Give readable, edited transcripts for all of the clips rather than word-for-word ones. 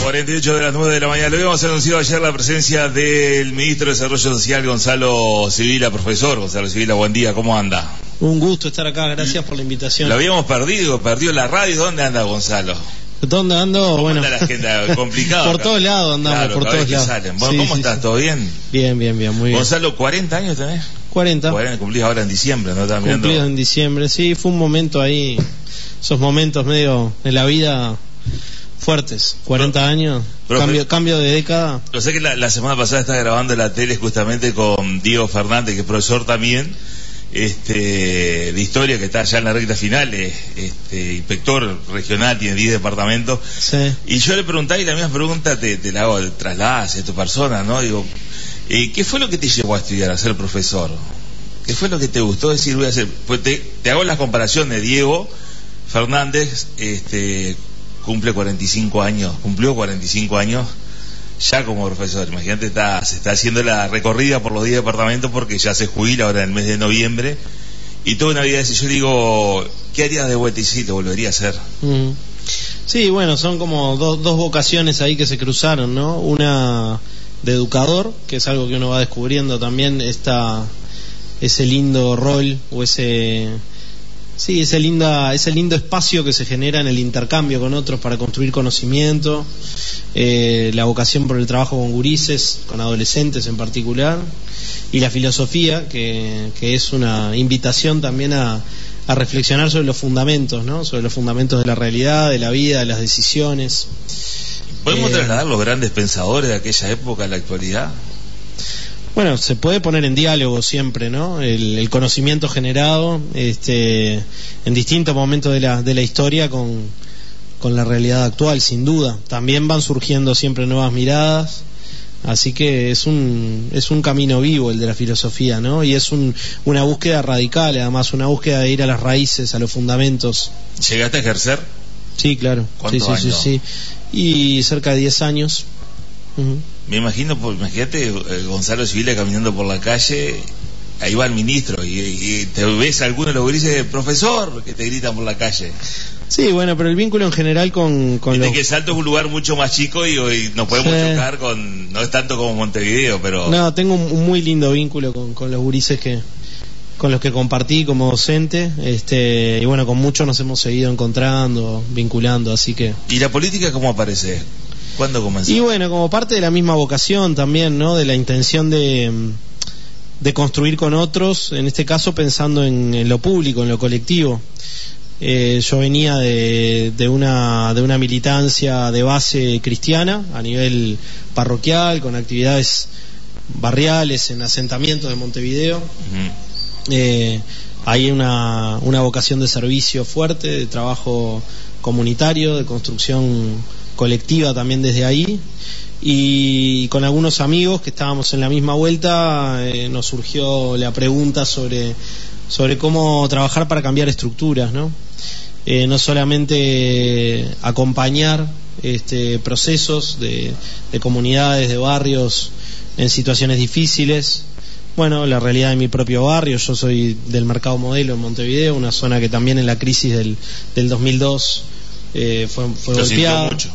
48 de las 9 de la mañana. Lo habíamos anunciado ayer la presencia del ministro de Desarrollo Social, Gonzalo Sibila. Profesor Gonzalo Sibila, buen día, ¿cómo anda? Un gusto estar acá, gracias por la invitación. Lo habíamos perdió la radio. ¿Dónde anda Gonzalo? ¿Dónde ando? ¿Cómo bueno, anda la agenda? Complicado. Por todos lados andamos, claro, por todos lados. Salen. Bueno, ¿cómo estás? Sí. ¿Todo bien? Bien, muy bien. Gonzalo, ¿40 años tenés? 40. Cumplís ahora en diciembre, ¿no? Cumplidos en diciembre, sí, fue un momento ahí, esos momentos medio de la vida fuertes, 40 años, cambio de década. Yo sé que la semana pasada estaba grabando la tele justamente con Diego Fernández, que es profesor también, de historia, que está allá en la recta final, inspector regional, tiene 10 departamentos. Sí. Y yo le preguntaba, y la misma pregunta te la hago, trasladas a tu persona, ¿no? Digo, ¿qué fue lo que te llevó a estudiar, a ser profesor? ¿Qué fue lo que te gustó decir voy a hacer? Pues te hago las comparaciones. Diego Fernández cumplió 45 años ya como profesor. Imagínate, se está haciendo la recorrida por los 10 departamentos porque ya se jubila ahora en el mes de noviembre. Y toda una vida de eso. Yo digo, ¿qué harías de vuelta? Y sí, lo volvería a hacer. Sí, bueno, son como dos vocaciones ahí que se cruzaron, ¿no? Una de educador, que es algo que uno va descubriendo también, ese lindo rol o ese lindo espacio que se genera en el intercambio con otros para construir conocimiento, la vocación por el trabajo con gurises, con adolescentes en particular, y la filosofía, que es una invitación también a reflexionar sobre los fundamentos, ¿no? Sobre los fundamentos de la realidad, de la vida, de las decisiones. ¿Podemos trasladar los grandes pensadores de aquella época a la actualidad? Bueno, se puede poner en diálogo siempre, ¿no? El conocimiento generado en distintos momentos de la historia con la realidad actual, sin duda. También van surgiendo siempre nuevas miradas, así que es un camino vivo el de la filosofía, ¿no? Y es una búsqueda radical, además, una búsqueda de ir a las raíces, a los fundamentos. ¿Llegaste a ejercer? Sí, claro. ¿Cuántos años? Sí. Y cerca de 10 años. Me imagino, imagínate Gonzalo Sibila caminando por la calle, ahí va el ministro y te ves a alguno de los grises, profesor, que te gritan por la calle. Sí, bueno, pero el vínculo en general con Viste que Salto es un lugar mucho más chico y nos podemos chocar no es tanto como Montevideo, pero... No, tengo un muy lindo vínculo con los gurises con los que compartí como docente, y bueno, con muchos nos hemos seguido encontrando, vinculando, así que... ¿Y la política cómo aparece? ¿Cuándo comenzó? Y bueno, como parte de la misma vocación también, ¿no? De la intención de construir con otros, en este caso pensando en lo público, en lo colectivo. Yo venía de una militancia de base cristiana a nivel parroquial, con actividades barriales en asentamientos de Montevideo. Hay una vocación de servicio fuerte, de trabajo comunitario, de construcción colectiva también desde ahí, y con algunos amigos que estábamos en la misma vuelta nos surgió la pregunta sobre cómo trabajar para cambiar estructuras, ¿no? No solamente acompañar procesos de comunidades, de barrios en situaciones difíciles. Bueno, la realidad de mi propio barrio, yo soy del Mercado Modelo en Montevideo, una zona que también en la crisis del 2002 fue golpeada. Mucho.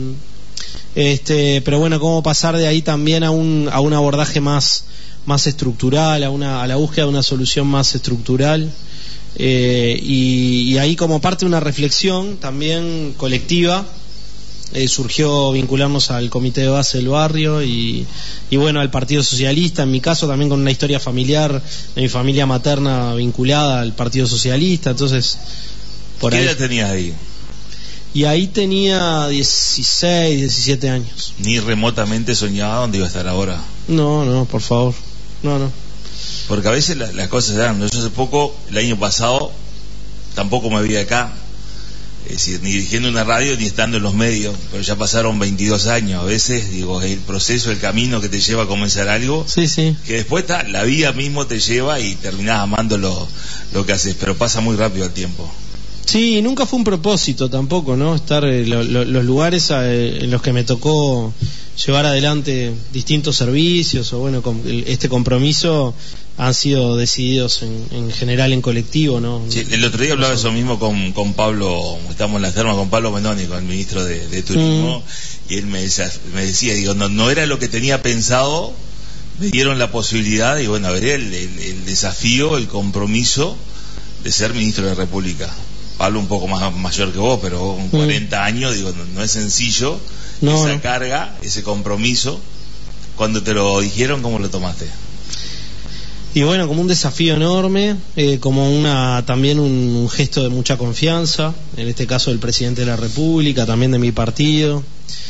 Pero bueno, cómo pasar de ahí también a un abordaje más estructural, a la búsqueda de una solución más estructural, y ahí, como parte de una reflexión también colectiva, surgió vincularnos al comité de base del barrio y bueno, al Partido Socialista, en mi caso también con una historia familiar de mi familia materna vinculada al Partido Socialista. Entonces, ¿qué edad tenías ahí? Y ahí tenía 16, 17 años. ¿Ni remotamente soñaba dónde iba a estar ahora? No, por favor. No. Porque a veces las cosas se dan. Yo hace poco, el año pasado, tampoco me vi acá. Es decir, ni dirigiendo una radio ni estando en los medios. Pero ya pasaron 22 años. A veces, digo, el proceso, el camino que te lleva a comenzar algo. Sí. Que después la vida mismo te lleva y terminás amando lo que haces. Pero pasa muy rápido el tiempo. Sí, nunca fue un propósito tampoco, ¿no? Estar los lugares en los que me tocó llevar adelante distintos servicios, o bueno, este compromiso han sido decididos en general en colectivo, ¿no? Sí, el otro día hablaba eso mismo con Pablo, estamos en la terma con Pablo Menoni, con el ministro de Turismo, y él me decía, digo, no era lo que tenía pensado, me dieron la posibilidad, y bueno, veré el desafío, el compromiso de ser ministro de la República. Pablo un poco más mayor que vos, pero con 40 años, digo, no es sencillo, esa carga, ese compromiso. Cuando te lo dijeron, ¿cómo lo tomaste? Y bueno, como un desafío enorme, como también un gesto de mucha confianza, en este caso del presidente de la República, también de mi partido.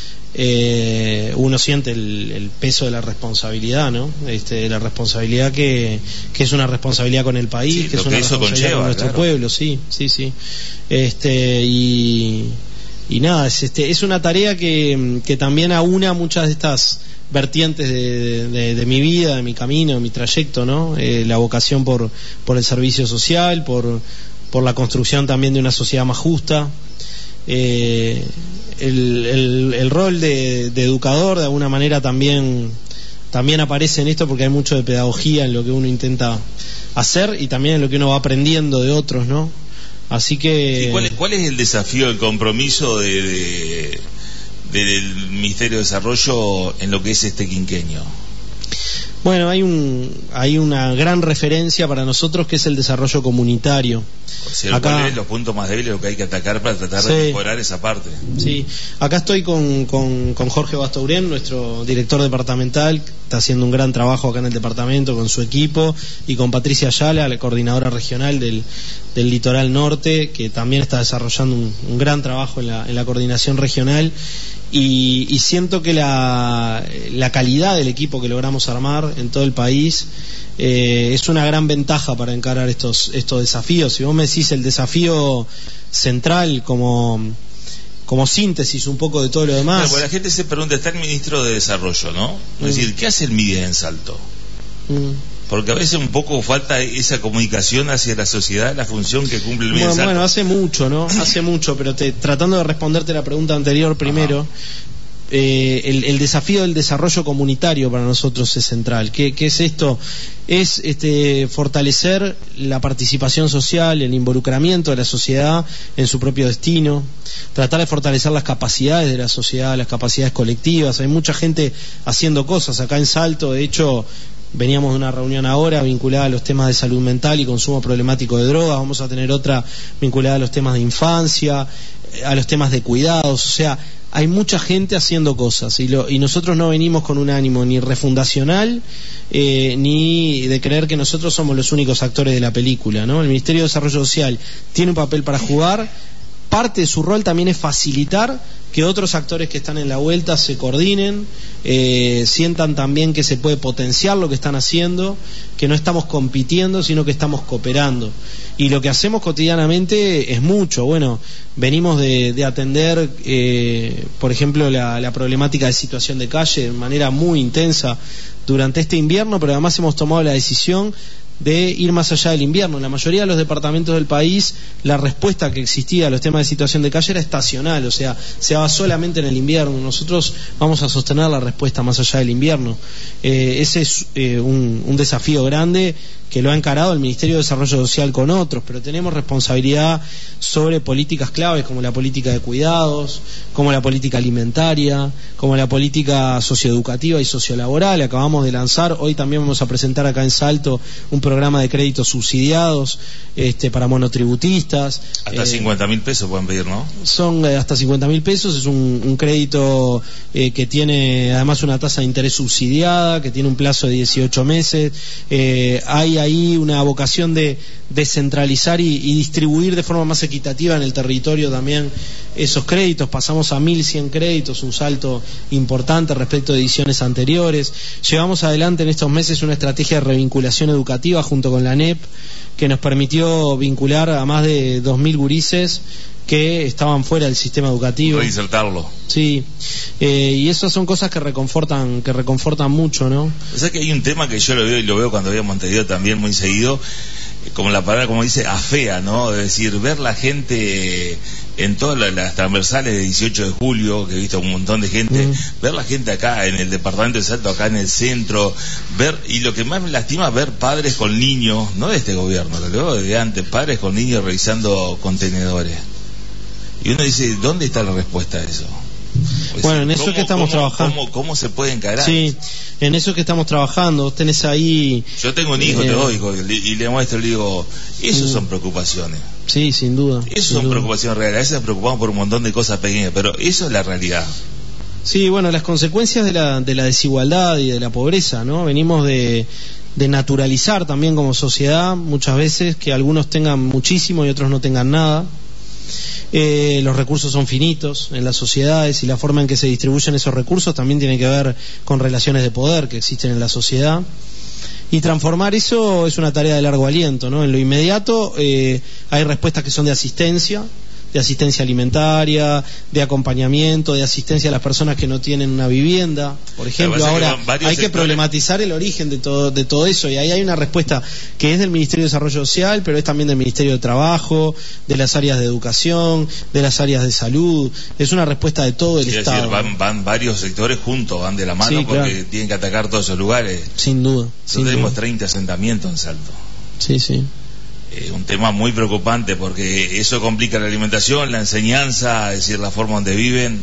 Uno siente el peso de la responsabilidad, ¿no? La responsabilidad que es una responsabilidad con el país, sí, que es una responsabilidad con nuestro pueblo, sí. Y nada, es una tarea que también aúna muchas de estas vertientes de mi vida, de mi camino, de mi trayecto, ¿no? La vocación por el servicio social, por la construcción también de una sociedad más justa. El rol de educador de alguna manera también aparece en esto, porque hay mucho de pedagogía en lo que uno intenta hacer y también en lo que uno va aprendiendo de otros, ¿no? Así que... ¿Y cuál es el desafío, el compromiso del Ministerio de Desarrollo en lo que es este quinquenio? Bueno, hay una gran referencia para nosotros, que es el desarrollo comunitario. Acá, ¿cuáles son los puntos más débiles, lo que hay que atacar para tratar de mejorar esa parte? Sí, acá estoy con Jorge Bastourén, nuestro director departamental, que está haciendo un gran trabajo acá en el departamento con su equipo, y con Patricia Ayala, la coordinadora regional del Litoral Norte, que también está desarrollando un gran trabajo en la coordinación regional. Y siento que la calidad del equipo que logramos armar en todo el país es una gran ventaja para encarar estos desafíos. Si vos me decís el desafío central como síntesis un poco de todo lo demás... Bueno, la gente se pregunta, está el ministro de Desarrollo, ¿no? Es decir, ¿qué hace el MIDES en Salto? Porque a veces un poco falta esa comunicación hacia la sociedad, la función que cumple el MIDES. Bueno, hace mucho, ¿no? Hace mucho, pero tratando de responderte la pregunta anterior primero, el desafío del desarrollo comunitario para nosotros es central. ¿Qué es esto? Es fortalecer la participación social, el involucramiento de la sociedad en su propio destino, tratar de fortalecer las capacidades de la sociedad, las capacidades colectivas. Hay mucha gente haciendo cosas acá en Salto, de hecho... Veníamos de una reunión ahora vinculada a los temas de salud mental y consumo problemático de drogas. Vamos a tener otra vinculada a los temas de infancia, a los temas de cuidados. O sea, hay mucha gente haciendo cosas y nosotros no venimos con un ánimo ni refundacional ni de creer que nosotros somos los únicos actores de la película, ¿no? El Ministerio de Desarrollo Social tiene un papel para jugar. Parte de su rol también es facilitar que otros actores que están en la vuelta se coordinen, sientan también que se puede potenciar lo que están haciendo, que no estamos compitiendo, sino que estamos cooperando. Y lo que hacemos cotidianamente es mucho. Bueno, venimos de atender, por ejemplo, la problemática de situación de calle de manera muy intensa durante este invierno, pero además hemos tomado la decisión de ir más allá del invierno. En la mayoría de los departamentos del país, la respuesta que existía a los temas de situación de calle era estacional, o sea, se daba solamente en el invierno. Nosotros vamos a sostener la respuesta más allá del invierno. Ese es un desafío grande que lo ha encarado el Ministerio de Desarrollo Social con otros, pero tenemos responsabilidad sobre políticas claves como la política de cuidados, como la política alimentaria, como la política socioeducativa y sociolaboral. Acabamos de lanzar, hoy también vamos a presentar acá en Salto un programa de créditos subsidiados para monotributistas. Hasta 50.000 pesos pueden pedir, ¿no? Son hasta 50.000 pesos, es un crédito que tiene además una tasa de interés subsidiada, que tiene un plazo de 18 meses. Hay ahí una vocación de descentralizar y distribuir de forma más equitativa en el territorio también esos créditos. Pasamos a 1.100 créditos, un salto importante respecto de ediciones anteriores. Llevamos adelante en estos meses una estrategia de revinculación educativa junto con la ANEP, que nos permitió vincular a más de 2.000 gurises que estaban fuera del sistema educativo. Reinsertarlo. Sí, y esas son cosas que reconfortan mucho, ¿no? O sea que hay un tema que yo lo veo y lo veo cuando voy a Montevideo también muy seguido, como la palabra, como dice, afea, ¿no? Es decir, ver la gente en todas las transversales de 18 de julio, que he visto un montón de gente, ver la gente acá en el departamento de Salto, acá en el centro, ver, y lo que más me lastima, ver padres con niños, no de este gobierno, lo veo de antes, padres con niños revisando contenedores. Y uno dice, ¿dónde está la respuesta a eso? Pues, bueno, en eso es que estamos trabajando. ¿Cómo se puede encarar? Sí, en eso es que estamos trabajando. Vos tenés ahí... Yo tengo un hijo, te oigo, y le muestro, le digo, eso son preocupaciones. Sí, sin duda. Eso son preocupaciones reales. A veces nos preocupamos por un montón de cosas pequeñas, pero eso es la realidad. Sí, bueno, las consecuencias de la desigualdad y de la pobreza, ¿no? Venimos de naturalizar también como sociedad muchas veces que algunos tengan muchísimo y otros no tengan nada. Los recursos son finitos en las sociedades y la forma en que se distribuyen esos recursos también tiene que ver con relaciones de poder que existen en la sociedad. Y transformar eso es una tarea de largo aliento, ¿no? En lo inmediato hay respuestas que son de asistencia alimentaria, de acompañamiento, de asistencia a las personas que no tienen una vivienda, por ejemplo. Ahora hay que problematizar el origen de todo eso, y ahí hay una respuesta que es del Ministerio de Desarrollo Social, pero es también del Ministerio de Trabajo, de las áreas de educación, de las áreas de salud. Es una respuesta de todo el Estado. Decir, van varios sectores juntos, van de la mano, sí, porque claro, tienen que atacar todos esos lugares. Sin duda. Nosotros tenemos 30 asentamientos en Salto. Sí, sí. Un tema muy preocupante porque eso complica la alimentación, la enseñanza, es decir, la forma donde viven.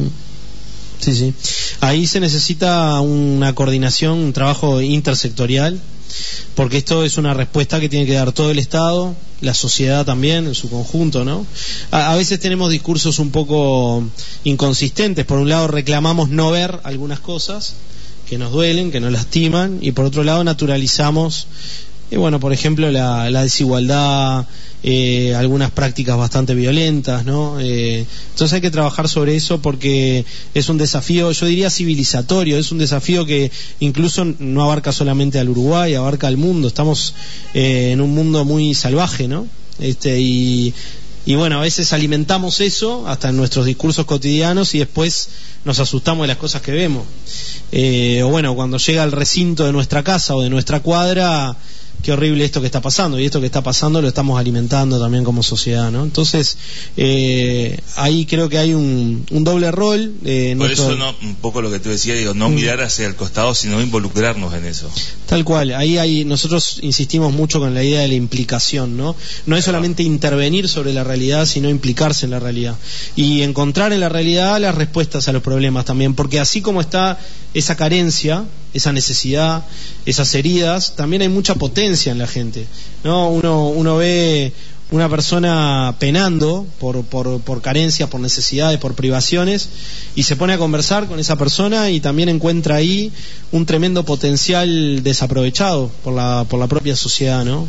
Sí, sí. Ahí se necesita una coordinación, un trabajo intersectorial, porque esto es una respuesta que tiene que dar todo el Estado, la sociedad también en su conjunto, ¿no? A veces tenemos discursos un poco inconsistentes. Por un lado reclamamos no ver algunas cosas que nos duelen, que nos lastiman, y por otro lado naturalizamos bueno, por ejemplo, la desigualdad, algunas prácticas bastante violentas, ¿no? Entonces hay que trabajar sobre eso porque es un desafío, yo diría civilizatorio, es un desafío que incluso no abarca solamente al Uruguay, abarca al mundo. Estamos en un mundo muy salvaje, ¿no? Y bueno, a veces alimentamos eso hasta en nuestros discursos cotidianos y después nos asustamos de las cosas que vemos. O bueno, cuando llega al recinto de nuestra casa o de nuestra cuadra, qué horrible esto que está pasando, y esto que está pasando lo estamos alimentando también como sociedad, ¿no? Entonces ahí creo que hay un doble rol. Por eso un poco lo que tú decías, digo, no mirar hacia el costado, sino involucrarnos en eso. Tal cual, ahí nosotros insistimos mucho con la idea de la implicación, ¿no? No es solamente intervenir sobre la realidad, sino implicarse en la realidad y encontrar en la realidad las respuestas a los problemas también, porque así como está esa carencia, esa necesidad, esas heridas, también hay mucha potencia en la gente, ¿no? Uno ve una persona penando por carencias, por necesidades, por privaciones, y se pone a conversar con esa persona y también encuentra ahí un tremendo potencial desaprovechado por la propia sociedad, ¿no?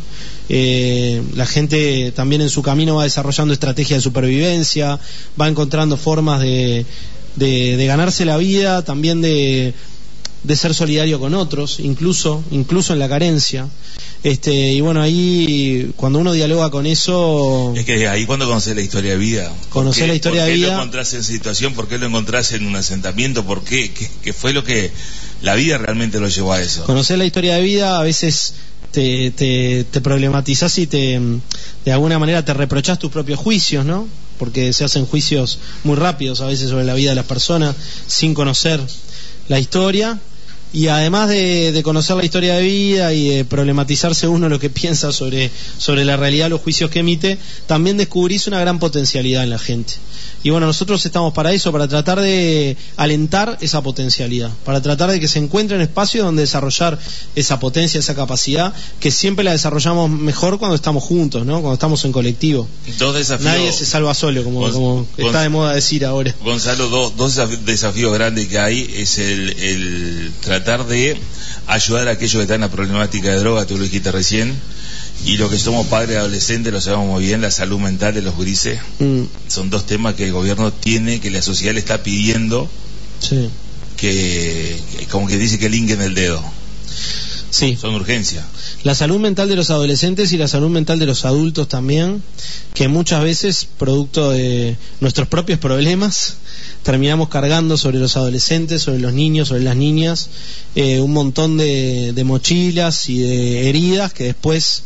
La gente también en su camino va desarrollando estrategias de supervivencia, va encontrando formas de ganarse la vida, también de ser solidario con otros, incluso en la carencia. Y bueno, ahí cuando uno dialoga con eso, es que ahí cuando conoces la historia de vida, conocer la historia de vida, ¿por qué lo encontrás en esa situación? ¿Por qué lo encontrás en un asentamiento? ¿Por qué? ¿Qué fue lo que la vida realmente lo llevó a eso? Conocer la historia de vida, a veces te problematizás y de alguna manera te reprochás tus propios juicios, ¿no? Porque se hacen juicios muy rápidos a veces sobre la vida de las personas sin conocer la historia. Y además de conocer la historia de vida y de problematizarse uno lo que piensa sobre la realidad, los juicios que emite, también descubrís una gran potencialidad en la gente. Y bueno, nosotros estamos para eso, para tratar de alentar esa potencialidad, para tratar de que se encuentren espacios donde desarrollar esa potencia, esa capacidad, que siempre la desarrollamos mejor cuando estamos juntos, ¿no? Cuando estamos en colectivo. Dos desafíos. Nadie se salva solo, como está de moda decir ahora. Gonzalo, dos desafíos grandes que hay es el tratar de ayudar a aquellos que están en la problemática de droga, tú lo dijiste recién, y lo que somos padres adolescentes lo sabemos muy bien, la salud mental de los grises. Son dos temas que el gobierno tiene, que la sociedad le está pidiendo, sí, que como que dice que linken el dedo. Sí. Son urgencias. La salud mental de los adolescentes y la salud mental de los adultos también, que muchas veces, producto de nuestros propios problemas, terminamos cargando sobre los adolescentes, sobre los niños, sobre las niñas, un montón de mochilas y de heridas que después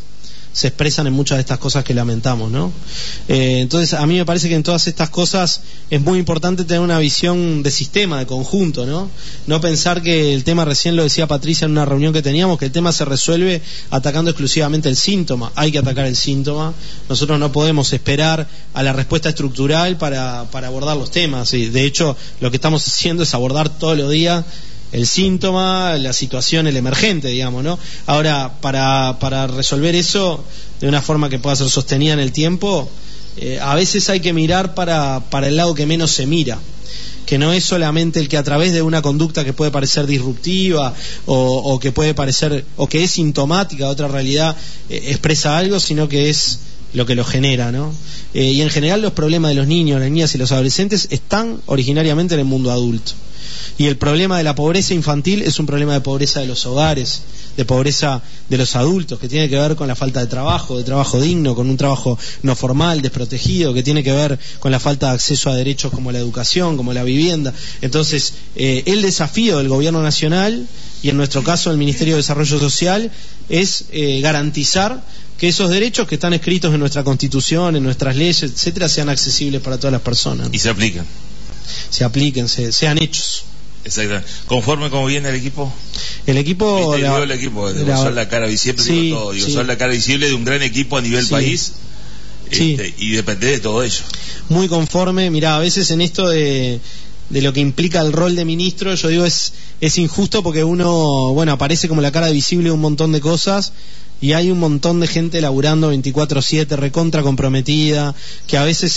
se expresan en muchas de estas cosas que lamentamos, ¿no? Entonces a mí me parece que en todas estas cosas es muy importante tener una visión de sistema, de conjunto, ¿no? No pensar que el tema, recién lo decía Patricia en una reunión que teníamos, que el tema se resuelve atacando exclusivamente el síntoma. Hay que atacar el síntoma. Nosotros no podemos esperar a la respuesta estructural para abordar los temas. Y de hecho, lo que estamos haciendo es abordar todos los días el síntoma, la situación, el emergente, digamos, ¿no? Ahora, para resolver eso de una forma que pueda ser sostenida en el tiempo, a veces hay que mirar para el lado que menos se mira, que no es solamente el que a través de una conducta que puede parecer disruptiva o que puede parecer, o que es sintomática de otra realidad, expresa algo, sino que es lo que lo genera, ¿no? Y en general los problemas de los niños, las niñas y los adolescentes están originariamente en el mundo adulto. Y el problema de la pobreza infantil es un problema de pobreza de los hogares, de pobreza de los adultos, que tiene que ver con la falta de trabajo digno, con un trabajo no formal, desprotegido, que tiene que ver con la falta de acceso a derechos como la educación, como la vivienda. Entonces, el desafío del gobierno nacional, y en nuestro caso el Ministerio de Desarrollo Social, es garantizar que esos derechos que están escritos en nuestra Constitución, en nuestras leyes, etcétera, sean accesibles para todas las personas. Y se apliquen. Se apliquen, sean hechos. Exacto. ¿Conforme como viene el equipo? El equipo... el equipo, son la cara visible, sí, digo todo. Digo, sí. Son la cara visible de un gran equipo a nivel país, sí. Y depende de todo ello. Muy conforme. Mirá, a veces en esto de lo que implica el rol de ministro, yo digo, es injusto porque uno, bueno, aparece como la cara visible de un montón de cosas, y hay un montón de gente laburando 24/7, recontra comprometida, que a veces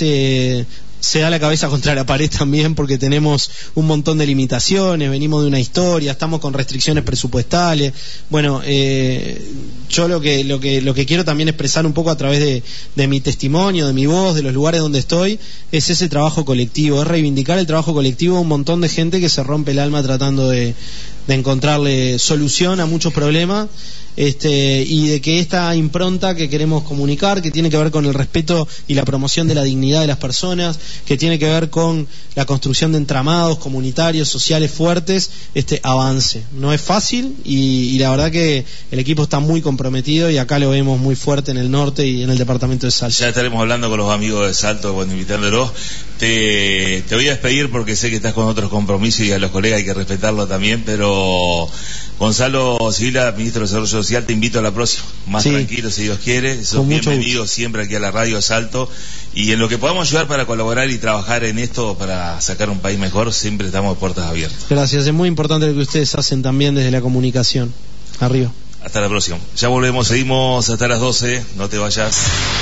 se da la cabeza contra la pared también, porque tenemos un montón de limitaciones, venimos de una historia, estamos con restricciones presupuestales. Bueno, yo lo que quiero también expresar un poco a través de mi testimonio, de mi voz, de los lugares donde estoy, es ese trabajo colectivo, es reivindicar el trabajo colectivo de un montón de gente que se rompe el alma tratando de encontrarle solución a muchos problemas. Y de que esta impronta que queremos comunicar, que tiene que ver con el respeto y la promoción de la dignidad de las personas, que tiene que ver con la construcción de entramados comunitarios, sociales fuertes, avance. No es fácil y la verdad que el equipo está muy comprometido, y acá lo vemos muy fuerte en el norte y en el departamento de Salto. Ya estaremos hablando con los amigos de Salto, bueno, invitándolos. Te voy a despedir porque sé que estás con otros compromisos y a los colegas hay que respetarlo también, pero Gonzalo Sibila, ministro de Desarrollo Social, te invito a la próxima, más tranquilo si Dios quiere. Sos bienvenido siempre aquí a la radio Salto, y en lo que podamos ayudar para colaborar y trabajar en esto para sacar un país mejor, siempre estamos de puertas abiertas. Gracias, es muy importante lo que ustedes hacen también desde la comunicación. Arriba. Hasta la próxima. Ya volvemos, seguimos hasta las 12, no te vayas.